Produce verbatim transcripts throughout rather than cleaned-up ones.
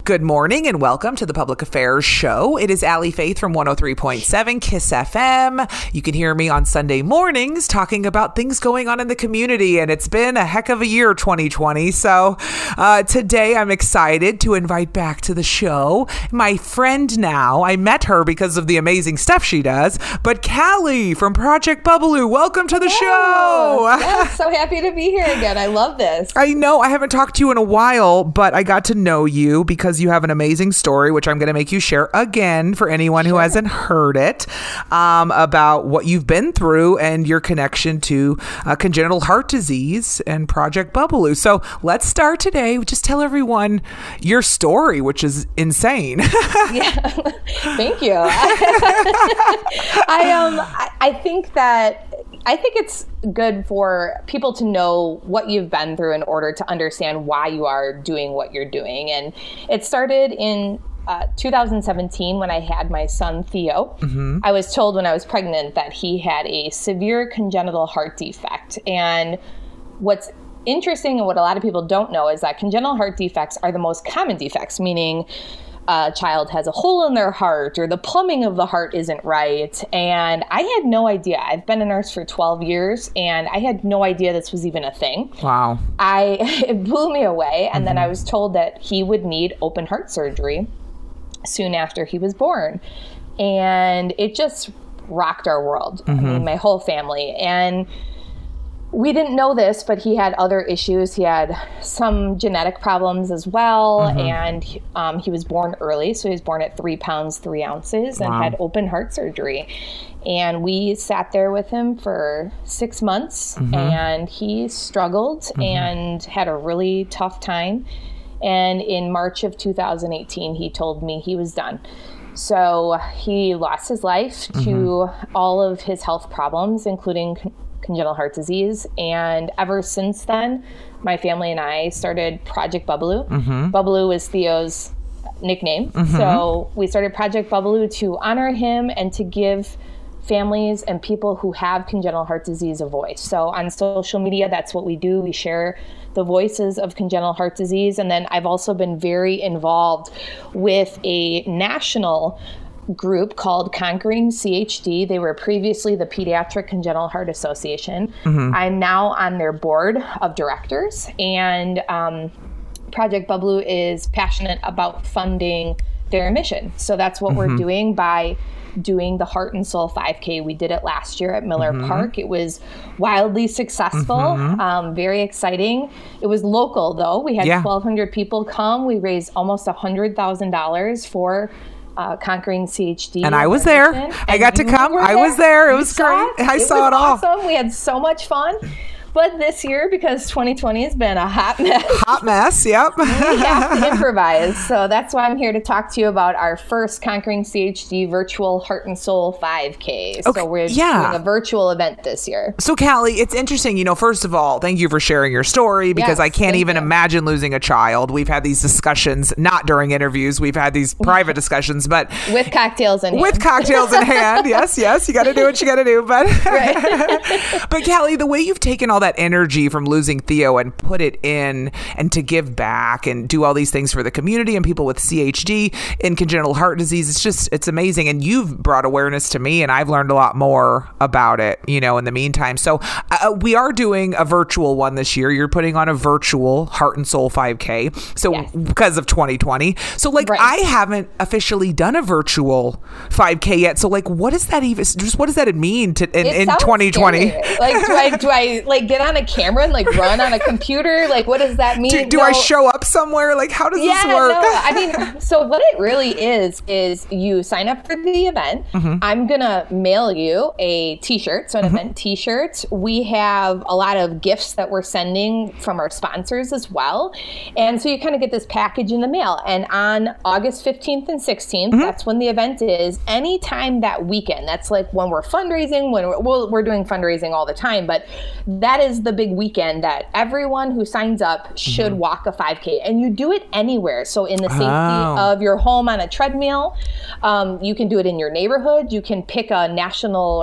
Good morning and welcome to the Public Affairs Show. It is Allie Faith from one oh three point seven KISS F M. You can hear me on Sunday mornings talking about things going on in the community, and it's been a heck of a year, twenty twenty. So uh, today I'm excited to invite back to the show my friend now. I met her because of the amazing stuff she does, but Callie from Project Bubbaloo. Welcome to the Hello. show. Yes, so happy to be here again. I love this. I know I haven't talked to you in a while, but I got to know you because you have an amazing story, which I'm going to make you share again for anyone who Sure. hasn't heard it, um, about what you've been through and your connection to uh, congenital heart disease and Project Bubbaloo. So let's start today. Just tell everyone your story, which is insane. Yeah, thank you. I um, I, I think that I think it's good for people to know what you've been through in order to understand why you are doing what you're doing. And it started in uh, two thousand seventeen when I had my son, Theo. Mm-hmm. I was told when I was pregnant that he had a severe congenital heart defect. And what's interesting and what a lot of people don't know is that congenital heart defects are the most common defects, meaning a child has a hole in their heart or the plumbing of the heart isn't right. And I had no idea. I've been a nurse for twelve years and I had no idea this was even a thing. Wow. I it blew me away. And mm-hmm. then I was told that he would need open heart surgery soon after he was born. And it just rocked our world. Mm-hmm. I mean, my whole family. And we didn't know this, but he had other issues. He had some genetic problems as well, mm-hmm. and um, he was born early. So he was born at three pounds, three ounces, and wow. had open heart surgery. And we sat there with him for six months, mm-hmm. and he struggled mm-hmm. and had a really tough time. And in March of two thousand eighteen, he told me he was done. So he lost his life mm-hmm. to all of his health problems, including con- congenital heart disease. And ever since then, my family and I started Project Bubbaloo. Mm-hmm. Bubbaloo is Theo's nickname. Mm-hmm. So we started Project Bubbaloo to honor him and to give families and people who have congenital heart disease a voice. So on social media, that's what we do. We share the voices of congenital heart disease. And then I've also been very involved with a national group called Conquering C H D. They were previously the Pediatric Congenital Heart Association. Mm-hmm. I'm now on their board of directors, and um, Project Bubbaloo is passionate about funding their mission. So that's what mm-hmm. we're doing by doing the Heart and Soul five K. We did it last year at Miller mm-hmm. Park. It was wildly successful, mm-hmm. um, very exciting. It was local though. We had yeah. twelve hundred people come. We raised almost one hundred thousand dollars for Uh, Conquering C H D. And I was there. And I got to come. I was there. It was great. I saw it all. Awesome. We had so much fun. But this year, because twenty twenty has been a hot mess. Hot mess, yep. We have to improvise. So that's why I'm here to talk to you about our first Conquering C H D virtual Heart and Soul five K. Okay, so we're yeah. doing a virtual event this year. So Callie, it's interesting, you know, first of all, thank you for sharing your story, because yes, I can't even you. imagine losing a child. We've had these discussions, not during interviews. We've had these private discussions, but with cocktails in hand. With cocktails in hand. Yes, yes. You got to do what you got to do. But, but Callie, the way you've taken all that energy from losing Theo and put it in and to give back and do all these things for the community and people with C H D and congenital heart disease, it's just, it's amazing. And you've brought awareness to me, and I've learned a lot more about it, you know, in the meantime. So uh, we are doing a virtual one this year. You're putting on a virtual Heart and Soul five K. So yes. because of twenty twenty. So like, right. I haven't officially done a virtual five K yet. So like, what does that even, just what does that mean to in, in twenty twenty? Scary. Like, do I, do I like get on a camera and like run on a computer? Like, what does that mean? Do, do no. I show up somewhere? Like, how does yeah, this work? No. I mean, so what it really is, is you sign up for the event. Mm-hmm. I'm going to mail you a t-shirt. So an mm-hmm. event t-shirt. We have a lot of gifts that we're sending from our sponsors as well. And so you kind of get this package in the mail. And on August fifteenth and sixteenth, mm-hmm. that's when the event is. Anytime that weekend, that's like when we're fundraising, when we're, well, we're doing fundraising all the time, but that is the big weekend that everyone who signs up should mm-hmm. walk a five K, and you do it anywhere. So in the safety oh. of your home on a treadmill, um, you can do it in your neighborhood. You can pick a national or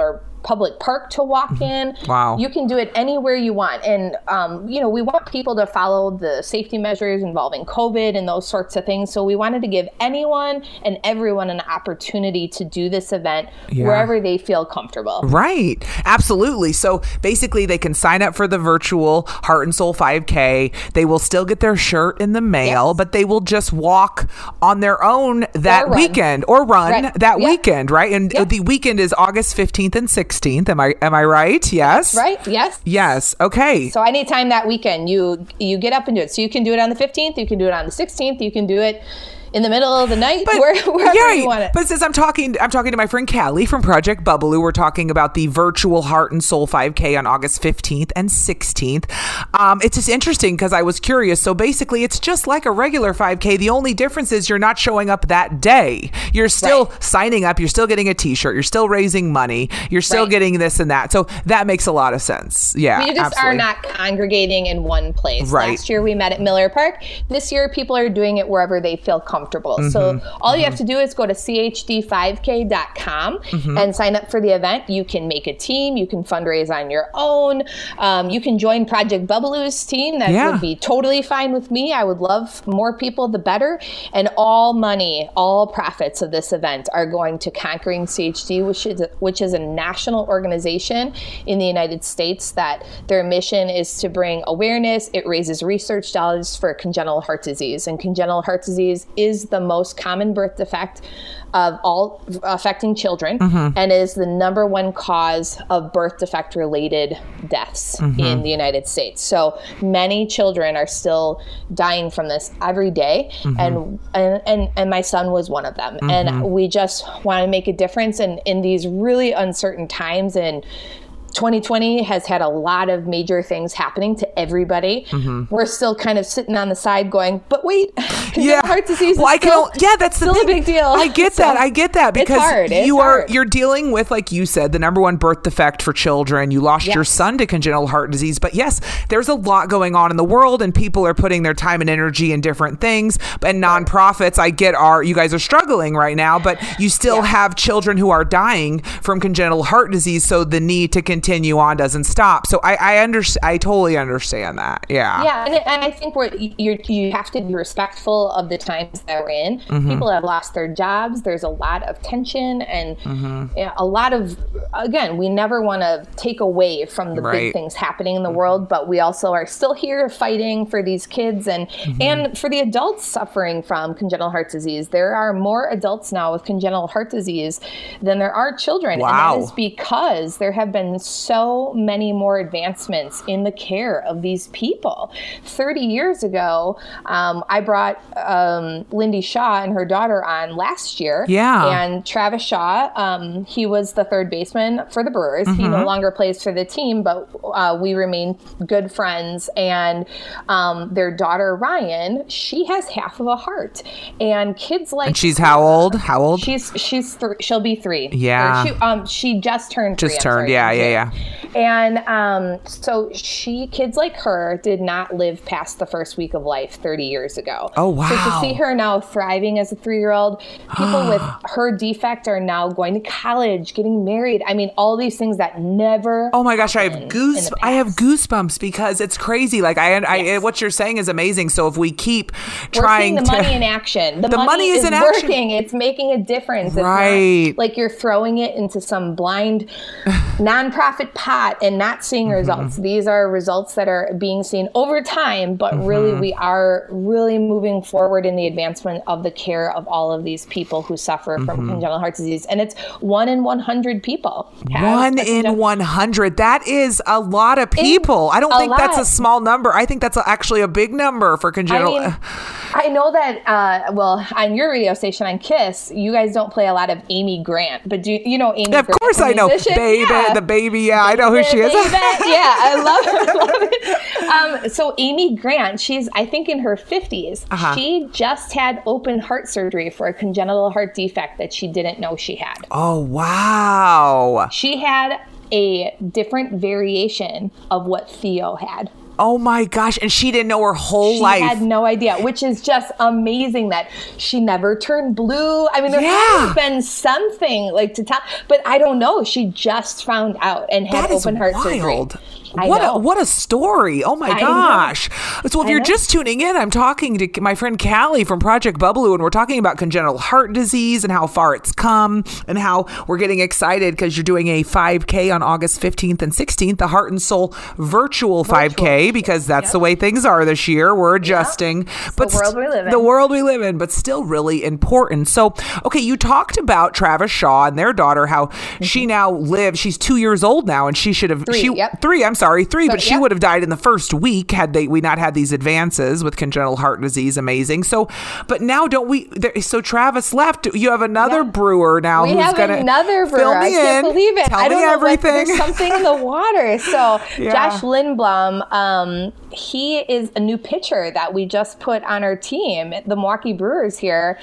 public park to walk in. Wow. You can do it anywhere you want. And, um, you know, we want people to follow the safety measures involving COVID and those sorts of things. So we wanted to give anyone and everyone an opportunity to do this event yeah. wherever they feel comfortable. Right. Absolutely. So basically they can sign up for the virtual Heart and Soul five K. They will still get their shirt in the mail, yes. but they will just walk on their own that or weekend or run right. that yep. weekend, right? And yep. the weekend is August fifteenth and sixteenth. Am I am I right? Yes. That's right. Yes. Yes. Okay. So anytime that weekend, you you get up and do it. So you can do it on the fifteenth. You can do it on the sixteenth. You can do it in the middle of the night, but, where, wherever yeah, you want it. But since I'm talking, I'm talking to my friend Callie from Project Bubbaloo. We're talking about the virtual Heart and Soul five K on August fifteenth and sixteenth. Um, it's just interesting because I was curious. So basically, it's just like a regular five K. The only difference is you're not showing up that day. You're still right. signing up. You're still getting a T-shirt. You're still raising money. You're still right. getting this and that. So that makes a lot of sense. Yeah, we just absolutely. are not congregating in one place. Right. Last year we met at Miller Park. This year people are doing it wherever they feel comfortable. Mm-hmm. So all mm-hmm. you have to do is go to C H D five K dot com mm-hmm. and sign up for the event. You can make a team. You can fundraise on your own. Um, you can join Project Bubbaloo's team. That yeah. would be totally fine with me. I would love more people, the better. And all money, all profits of this event are going to Conquering C H D, which is, which is a national organization in the United States that their mission is to bring awareness. It raises research dollars for congenital heart disease. And congenital heart disease is the most common common birth defect of all affecting children mm-hmm. and is the number one cause of birth defect related deaths mm-hmm. in the United States. So many children are still dying from this every day. Mm-hmm. And, and, and, and my son was one of them. Mm-hmm. And we just want to make a difference in, in these really uncertain times. And twenty twenty has had a lot of major things happening to everybody. Mm-hmm. We're still kind of sitting on the side going, but wait, yeah. heart disease well, is still, yeah, that's still the a big deal. I get so that. I get that because it's hard. It's you are hard. you're dealing with, like you said, the number one birth defect for children. You lost yes. your son to congenital heart disease. But yes, there's a lot going on in the world and people are putting their time and energy in different things. And nonprofits, I get are you guys are struggling right now, but you still yeah. have children who are dying from congenital heart disease. So the need to continue on doesn't stop. So I I understand. I totally understand that. Yeah. Yeah, and, and I think we're you you have to be respectful of the times that we're in. Mm-hmm. People have lost their jobs. There's a lot of tension and mm-hmm. you know, a lot of again. We never want to take away from the right. big things happening in the world, but we also are still here fighting for these kids and mm-hmm. and for the adults suffering from congenital heart disease. There are more adults now with congenital heart disease than there are children, wow. and that is because there have been so many more advancements in the care of these people. thirty years ago, um, I brought um, Lindy Shaw and her daughter on last year. Yeah. And Travis Shaw, um, he was the third baseman for the Brewers. Mm-hmm. He no longer plays for the team, but uh, we remain good friends. And um, their daughter, Ryan, she has half of a heart. And kids like... And she's how old? How old? She's she's th- she'll be three. Yeah. She, um, she just turned three. Just turned, yeah, yeah, yeah. And um, so she, kids like her did not live past the first week of life thirty years ago. Oh, wow. So to see her now thriving as a three-year-old, people with her defect are now going to college, getting married. I mean, all these things that never Oh my gosh, I have goose I have goosebumps because it's crazy. Like I, I yes. what you're saying is amazing. So if we keep We're trying seeing the to money in action. The, the money, money is, is in working. action. It's making a difference. Right. It's not like you're throwing it into some blind nonprofit pot and not seeing mm-hmm. results. These are results that are being seen over time, but mm-hmm. really we are really moving forward in the advancement of the care of all of these people who suffer mm-hmm. from congenital heart disease. And it's one in one hundred people. One in one hundred. That is a lot of people. I don't think lot. that's a small number. I think that's a, actually a big number for congenital. I mean, I know that, uh, well, on your radio station, on KISS, you guys don't play a lot of Amy Grant, but do you, you know Amy yeah, of Grant? Of course I know. Baby, yeah. the baby, yeah, I know who baby, she is. yeah, I love her. I love it. Um, so Amy Grant, she's, I think, in her fifties. Uh-huh. She just had open heart surgery for a congenital heart defect that she didn't know she had. Oh, wow. She had a different variation of what Theo had. Oh my gosh. And she didn't know her whole she life. She had no idea, which is just amazing that she never turned blue. I mean, there yeah. has been something like to tell, but I don't know. She just found out and had that open heart wild. surgery. I what know. a what a story. Oh my I gosh. know. So if I you're know. just tuning in, I'm talking to my friend Callie from Project Bubbaloo, and we're talking about congenital heart disease and how far it's come and how we're getting excited because you're doing a five K on August fifteenth and sixteenth, the Heart and Soul virtual, virtual. five K, because that's yep. the way things are this year. We're adjusting. Yep. But the world we live in. The world we live in, but still really important. So, okay, you talked about Travis Shaw and their daughter, how mm-hmm. she now lives, she's two years old now, and she should have, three, she, yep. three, I'm sorry, three, so, but she yep. would have died in the first week had they we not had these advances with congenital heart disease. Amazing. So, but now don't we? There, so Travis left. You have another yeah. brewer now we who's have gonna another brewer. fill me I can't in. believe it. Tell I don't me know everything. What, there's something in the water. So yeah. Josh Lindblom, um, he is a new pitcher that we just put on our team, the Milwaukee Brewers here,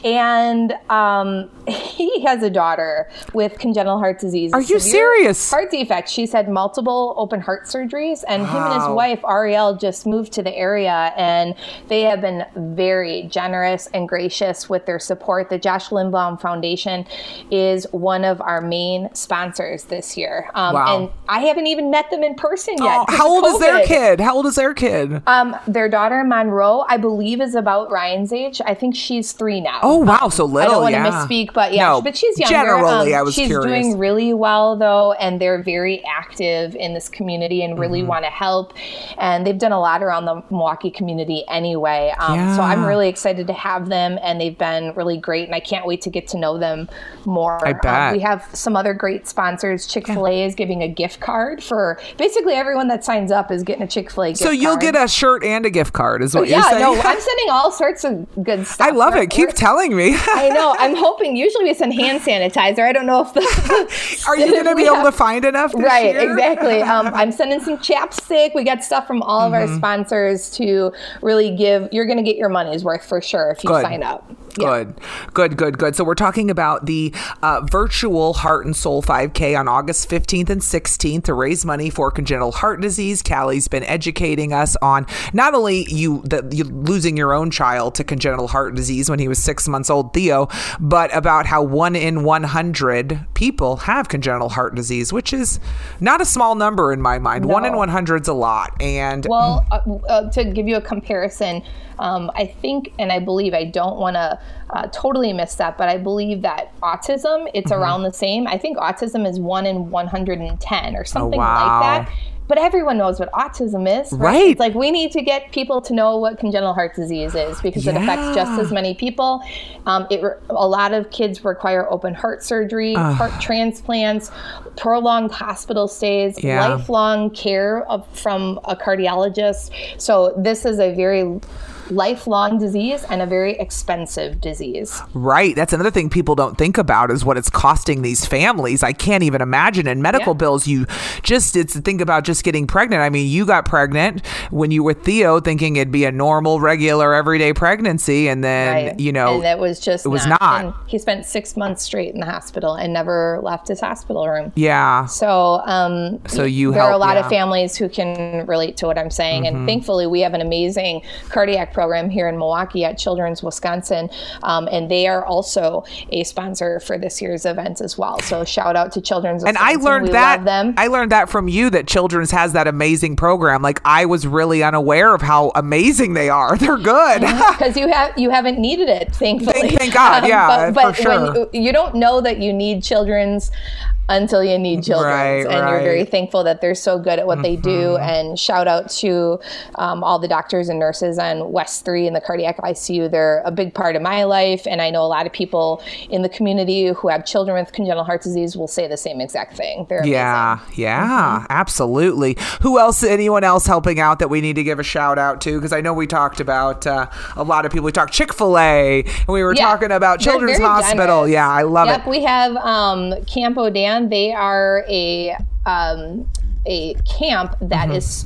and um, he has a daughter with congenital heart disease. Are you serious? Heart defect. She's had multiple open heart surgeries, and wow. him and his wife Ariel just moved to the area, and they have been very generous and gracious with their support. The Josh Lindblom Foundation is one of our main sponsors this year, um, wow. and I haven't even met them in person yet. Oh, how old is their kid? How old is their kid? Um, their daughter Monroe, I believe, is about Ryan's age. I think she's three now. Oh wow, so little. I don't want yeah. to misspeak, but yeah, no, but she's younger. Generally, um, I was she's curious. doing really well though, and they're very active in this community and really mm-hmm. want to help. And they've done a lot around the Milwaukee community anyway. Um, yeah. So I'm really excited to have them, and they've been really great, and I can't wait to get to know them more. I bet. Um, we have some other great sponsors. Chick-fil-A yeah. is giving a gift card for basically everyone that signs up is getting a Chick-fil-A gift card. So you'll card. get a shirt and a gift card is what yeah, you're saying? Yeah, no, I'm sending all sorts of good stuff. I love we're, it. Keep telling me. I know. I'm hoping usually we send hand sanitizer. I don't know if the... Are you going to be able have, to find enough this Right, year? exactly. Um, I'm sending some chapstick. We got stuff from all of mm-hmm. our sponsors to really give... You're going to get your money's worth for sure if you Good. sign up. Good, yeah. good, good, good. So we're talking about the uh, virtual Heart and Soul five K on August fifteenth and sixteenth to raise money for congenital heart disease. Callie's been educating us on not only you, the, you losing your own child to congenital heart disease when he was six months old, Theo, but about how one in one hundred people have congenital heart disease, which is not a small number in my mind. No. One in one hundred is a lot. And well, uh, uh, to give you a comparison, um, I think, and I believe, I don't want to uh, totally miss that, but I believe that autism, it's mm-hmm. around the same. I think autism is one in one hundred ten or something oh, wow. like that. But everyone knows what autism is, right? right? It's like we need to get people to know what congenital heart disease is because yeah. it affects just as many people. Um, it re- a lot of kids require open heart surgery, uh. heart transplants, prolonged hospital stays, yeah. lifelong care of, from a cardiologist. So this is a very lifelong disease and a very expensive disease. Right. That's another thing people don't think about is what it's costing these families. I can't even imagine. And medical yeah. bills, you just, it's think about just getting pregnant. I mean, you got pregnant when you were Theo thinking it'd be a normal, regular, everyday pregnancy. And then, right. you know, and it was just it was not. not. And he spent six months straight in the hospital and never left his hospital room. Yeah. So, um, so you there help, are a lot yeah. of families who can relate to what I'm saying. Mm-hmm. And thankfully we have an amazing cardiac program here in Milwaukee at Children's Wisconsin. Um, and they are also a sponsor for this year's event as well. So shout out to Children's Wisconsin. And I learned we that, love them. I learned that from you that Children's has that amazing program. Like I was really unaware of how amazing they are. They're good. Because you have, you haven't needed it, thankfully. Thank, thank God. Yeah, um, but but for sure. when you, you don't know that you need Children's until you need Children's. Right, and right. you're very thankful that they're so good at what mm-hmm. they do. And shout out to um, all the doctors and nurses on West three in the cardiac I C U. They're a big part of my life. And I know a lot of people in the community who have children with congenital heart disease will say the same exact thing. They're amazing. Yeah, yeah, mm-hmm. absolutely. Who else, anyone else helping out that we need to give a shout out to? Because I know we talked about uh, a lot of people. We talked Chick-fil-A and we were yeah, talking about Children's Hospital. Generous. Yeah, I love yep, it. We have um, Camp O'Dan. They are a um, a camp that mm-hmm. is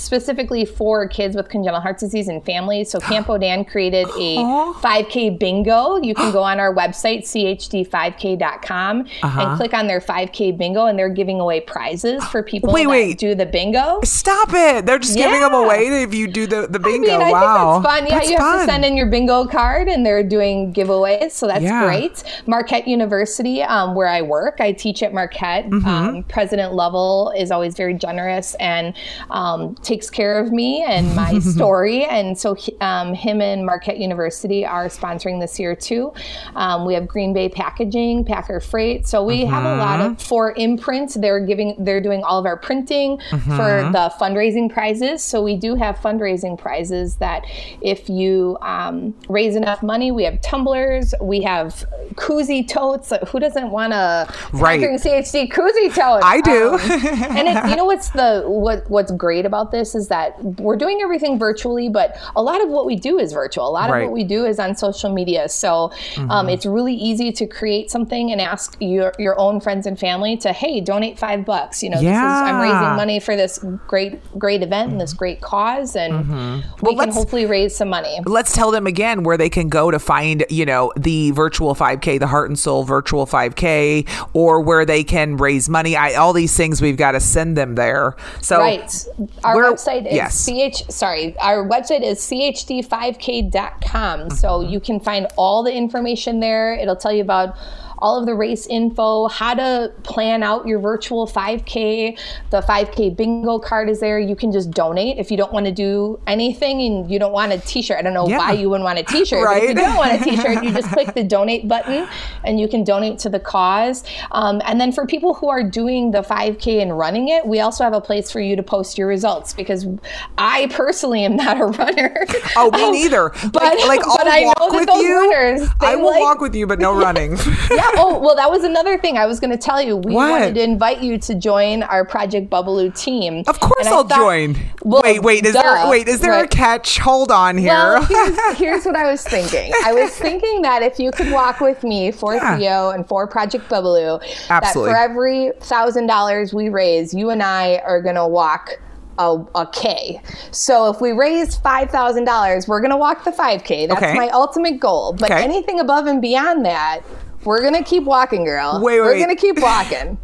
specifically for kids with congenital heart disease and families. So Campo Dan created a five K bingo. You can go on our website, C H D five K dot com, uh-huh. and click on their five K bingo, and they're giving away prizes for people wait, that wait. do the bingo. Stop it. They're just yeah. giving them away if you do the, the bingo. I mean, I wow. think that's fun. Yeah, that's you fun. have to send in your bingo card, and they're doing giveaways, so that's yeah. great. Marquette University, um, where I work, I teach at Marquette. Mm-hmm. Um, President Lovell is always very generous and um, takes care of me and my story. And so he, um, him and Marquette University are sponsoring this year too. Um, we have Green Bay Packaging, Packer Freight. So we mm-hmm. have a lot of, for Imprint, they're giving, they're doing all of our printing mm-hmm. for the fundraising prizes. So we do have fundraising prizes that if you um, raise enough money, we have tumblers, we have koozie totes. Who doesn't want a right. C H D koozie tote? I do. Um, and it, you know what's the what what's great about this is that we're doing everything virtually, but a lot of what we do is virtual. A lot right. of what we do is on social media. So mm-hmm. um, it's really easy to create something and ask your your own friends and family to, hey, donate five bucks. You know, yeah. this is I'm raising money for this great great event and this great cause, and mm-hmm. we well, can hopefully raise some money. Let's tell them again where they can go to find, you know, the virtual five K, the Heart and Soul virtual five K, or where they can raise money. I, all these things we've got to send them there. So right. Our website is yes. ch sorry, our website is C H D five K dot com. Mm-hmm. So you can find all the information there. It'll tell you about all of the race info, how to plan out your virtual five K. The five K bingo card is there. You can just donate if you don't want to do anything and you don't want a t-shirt. I don't know yeah. why you wouldn't want a t-shirt. Right. But if you don't want a t-shirt, you just click the donate button and you can donate to the cause. Um, and then for people who are doing the five K and running it, we also have a place for you to post your results, because I personally am not a runner. Oh, me neither. But, like, like but I'll I walk know that with those you. runners, I will like, walk with you, but no running. Yeah. Oh, well, that was another thing I was going to tell you. We what? wanted to invite you to join our Project Bubbaloo team. Of course, I'll thought, join. Well, wait, wait, is duh, there wait, is there right. a catch? Hold on here. Well, here's, here's what I was thinking. I was thinking that if you could walk with me for yeah. Theo and for Project Bubbaloo, Absolutely. that for every thousand dollars we raise, you and I are going to walk A, a K. So if we raise five thousand dollars, we're going to walk the five K. That's okay. my ultimate goal. But okay. anything above and beyond that, we're going to keep walking, girl. Wait, wait. We're going to keep walking.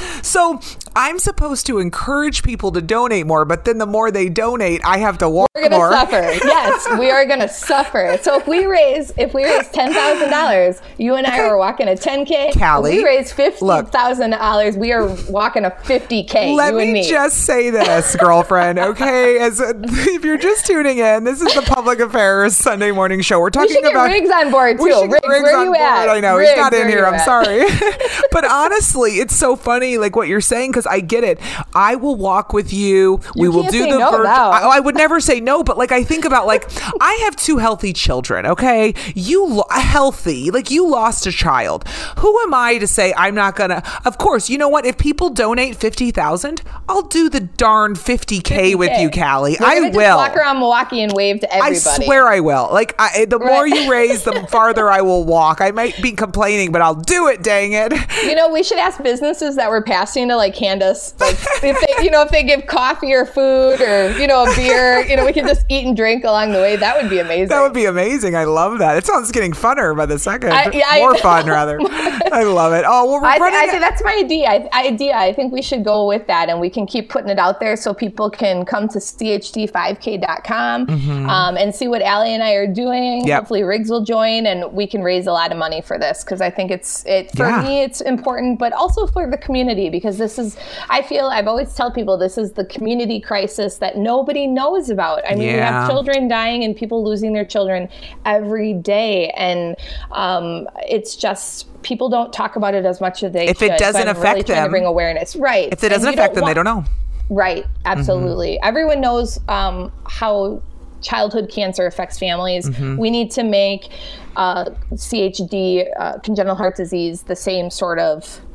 So I'm supposed to encourage people to donate more, but then the more they donate, I have to walk more. We're going to suffer. Yes, we are going to suffer. So if we raise if we raise ten thousand dollars, you and I are walking a ten K. Callie, if we raise fifty thousand dollars, we are walking a fifty K, Let you and me me. just say this, girlfriend, okay? As a, if you're just tuning in, this is the Public Affairs Sunday morning show. We're talking we should get about Riggs on board, too. We should Riggs, get Riggs where on you board. at? I know, Riggs, he's not in here. I'm at? sorry. But honestly, it's so funny, like what you're saying, because I get it. I will walk with you. You we will can't do say the no virtual. now. I, I would never say no, but like I think about like I have two healthy children. Okay, you lo- healthy, like you lost a child. Who am I to say I'm not gonna? Of course, you know what? If people donate fifty thousand, I'll do the darn fifty K with you, Callie. You're I gonna just will walk around Milwaukee and wave to everybody. I swear I will. Like I, the more you raise, the farther I will walk. I might be complaining, but I'll do it. Dang it! You know, we should ask businesses that we're passing to like hand us, like, if they, you know, if they give coffee or food or you know a beer, you know, we can just eat and drink along the way. That would be amazing. That would be amazing. I love that. It sounds getting funner by the second. I, yeah, More fun, rather. I love it. Oh, well, we're I, running. I think that's my idea. I, idea. I think we should go with that, and we can keep putting it out there so people can come to C H D five K dot com mm-hmm. um, and see what Allie and I are doing. Yep. Hopefully, Riggs will join, and we can raise a lot of money for this because I think it's it for yeah. me. It's important, but also for the community because this is. I feel I've always tell people this is the community crisis that nobody knows about. I mean, yeah. we have children dying and people losing their children every day, and um, it's just. People don't talk about it as much as they if should. It doesn't so I'm affect really them. Trying to bring awareness, right? If it doesn't affect them, want, they don't know. Right, absolutely. Mm-hmm. Everyone knows um, how childhood cancer affects families. Mm-hmm. We need to make uh, C H D, uh, congenital heart disease, the same sort of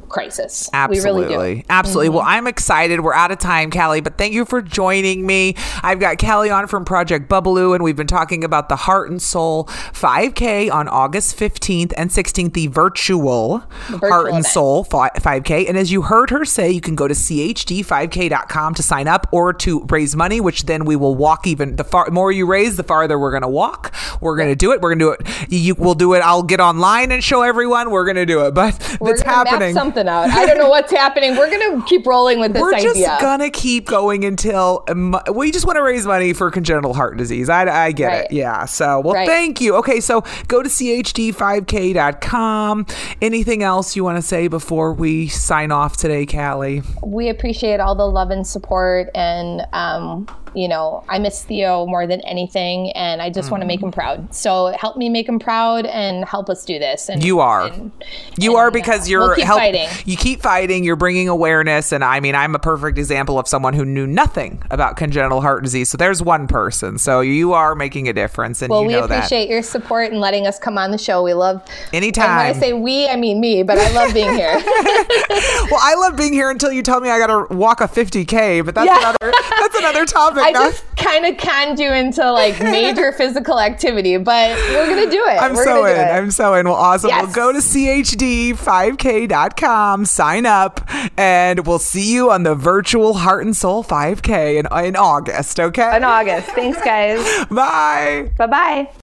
crisis. Absolutely. We really do. Absolutely. Mm-hmm. Well, I'm excited. We're out of time, Callie, but thank you for joining me. I've got Callie on from Project Bubbaloo, and we've been talking about the Heart and Soul five K on August fifteenth and sixteenth, the virtual, the virtual Heart and event. Soul five K. And as you heard her say, you can go to C H D five K dot com to sign up or to raise money, which then we will walk even the far more you raise, the farther we're going to walk. We're going to do it. We're going to do it. You will do it. I'll get online and show everyone. We're going to do it, but we're it's gonna happening. Map something out. I don't know what's happening. We're going to keep rolling with this We're idea. We're just going to keep going until um, we just want to raise money for congenital heart disease. I, I get right. it. Yeah. So, well, right. thank you. Okay. So go to C H D five K dot com. Anything else you want to say before we sign off today, Callie? We appreciate all the love and support. And, um, you know, I miss Theo more than anything, and I just mm. want to make him proud. So help me make him proud and help us do this. And you are, and, you and, are because uh, you're we'll keep help- fighting. You keep fighting. You're bringing awareness, and I mean, I'm a perfect example of someone who knew nothing about congenital heart disease. So there's one person. So you are making a difference, and well, you we know appreciate that. your support and letting us come on the show. We love anytime. And when I say we, I mean me, but I love being here. Well, I love being here until you tell me I got to walk a fifty K, but that's yeah. another that's another topic. I no? just kind of conned you into like major physical activity, but we're gonna do it. I'm we're so gonna in. do it. I'm so in. Well, awesome. Yes. We'll go to C H D five K dot com, sign up, and we'll see you on the virtual Heart and Soul five K in, in August. Okay. In August. Thanks, guys. Bye. Bye bye.